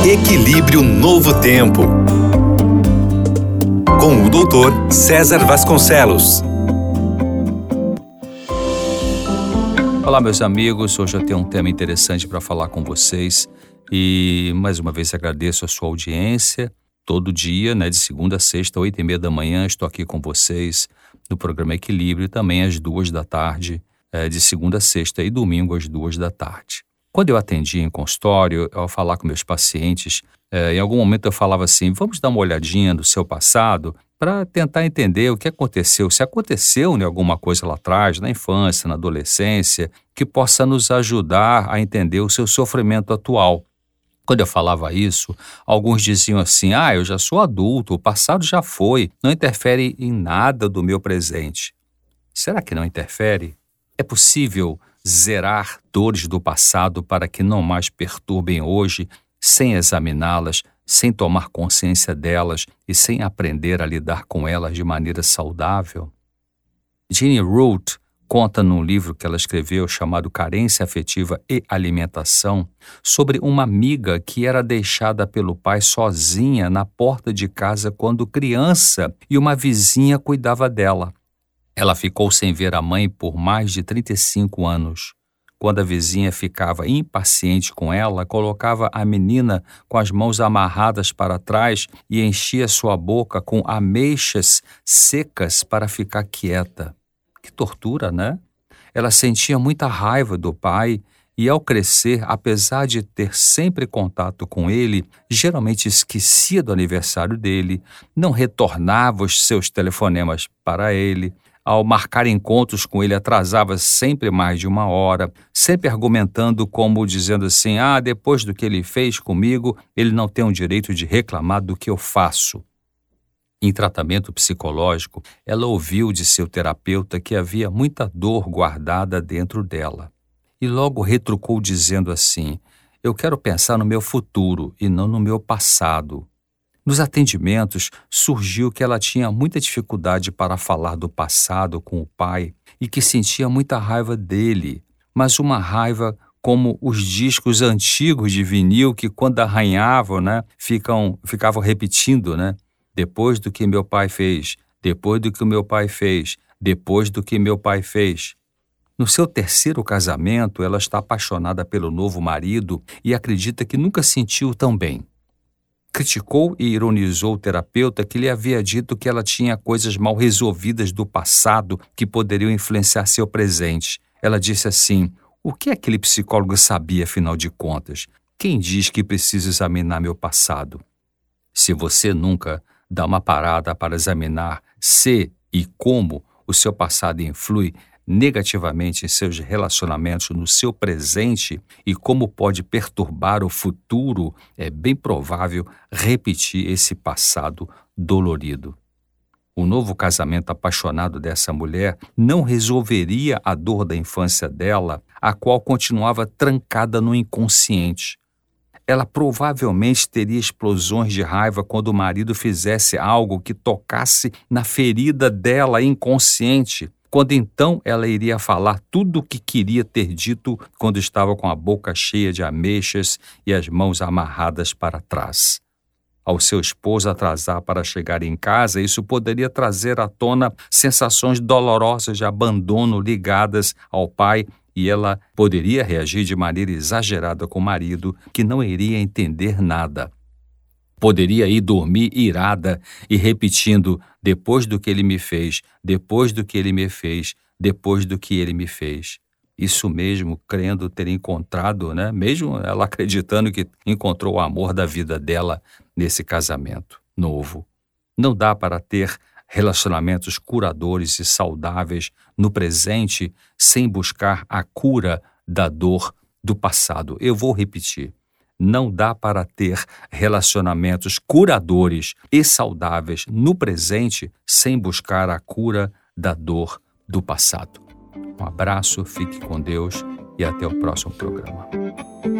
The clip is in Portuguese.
Equilíbrio Novo Tempo, com o Dr. César Vasconcelos. Olá, meus amigos, hoje eu tenho um tema interessante para falar com vocês e mais uma vez agradeço a sua audiência. Todo dia, de segunda a sexta, 8h30 da manhã, estou aqui com vocês no programa Equilíbrio e também às 14h, de segunda a sexta e domingo às 14h. Quando eu atendia em consultório, ao falar com meus pacientes, em algum momento eu falava assim, vamos dar uma olhadinha no seu passado para tentar entender o que aconteceu, se aconteceu alguma coisa lá atrás, na infância, na adolescência, que possa nos ajudar a entender o seu sofrimento atual. Quando eu falava isso, alguns diziam assim, eu já sou adulto, o passado já foi, não interfere em nada do meu presente. Será que não interfere? É possível zerar dores do passado para que não mais perturbem hoje, sem examiná-las, sem tomar consciência delas e sem aprender a lidar com elas de maneira saudável? Jeanne Root conta num livro que ela escreveu chamado Carência Afetiva e Alimentação sobre uma amiga que era deixada pelo pai sozinha na porta de casa quando criança e uma vizinha cuidava dela. Ela ficou sem ver a mãe por mais de 35 anos. Quando a vizinha ficava impaciente com ela, colocava a menina com as mãos amarradas para trás e enchia sua boca com ameixas secas para ficar quieta. Que tortura, né? Ela sentia muita raiva do pai e, ao crescer, apesar de ter sempre contato com ele, geralmente esquecia do aniversário dele, não retornava os seus telefonemas para ele. Ao marcar encontros com ele, atrasava sempre mais de 1 hora, sempre argumentando como dizendo assim, depois do que ele fez comigo, ele não tem o direito de reclamar do que eu faço. Em tratamento psicológico, ela ouviu de seu terapeuta que havia muita dor guardada dentro dela. E logo retrucou dizendo assim, eu quero pensar no meu futuro e não no meu passado. Nos atendimentos, surgiu que ela tinha muita dificuldade para falar do passado com o pai e que sentia muita raiva dele, mas uma raiva como os discos antigos de vinil que quando arranhavam, ficavam repetindo, Depois do que meu pai fez, depois do que o meu pai fez, depois do que meu pai fez. No seu 3º casamento, ela está apaixonada pelo novo marido e acredita que nunca sentiu tão bem. Criticou e ironizou o terapeuta que lhe havia dito que ela tinha coisas mal resolvidas do passado que poderiam influenciar seu presente. Ela disse assim, o que aquele psicólogo sabia, afinal de contas? Quem diz que preciso examinar meu passado? Se você nunca dá uma parada para examinar se e como o seu passado influi negativamente em seus relacionamentos no seu presente e como pode perturbar o futuro, é bem provável repetir esse passado dolorido. O novo casamento apaixonado dessa mulher não resolveria a dor da infância dela, a qual continuava trancada no inconsciente. Ela provavelmente teria explosões de raiva quando o marido fizesse algo que tocasse na ferida dela inconsciente, quando então ela iria falar tudo o que queria ter dito quando estava com a boca cheia de ameixas e as mãos amarradas para trás. Ao seu esposo atrasar para chegar em casa, isso poderia trazer à tona sensações dolorosas de abandono ligadas ao pai e ela poderia reagir de maneira exagerada com o marido, que não iria entender nada. Poderia ir dormir irada e repetindo, depois do que ele me fez, depois do que ele me fez, depois do que ele me fez. Isso mesmo, crendo ter encontrado, mesmo ela acreditando que encontrou o amor da vida dela nesse casamento novo. Não dá para ter relacionamentos curadores e saudáveis no presente sem buscar a cura da dor do passado. Eu vou repetir. Não dá para ter relacionamentos curadores e saudáveis no presente sem buscar a cura da dor do passado. Um abraço, fique com Deus e até o próximo programa.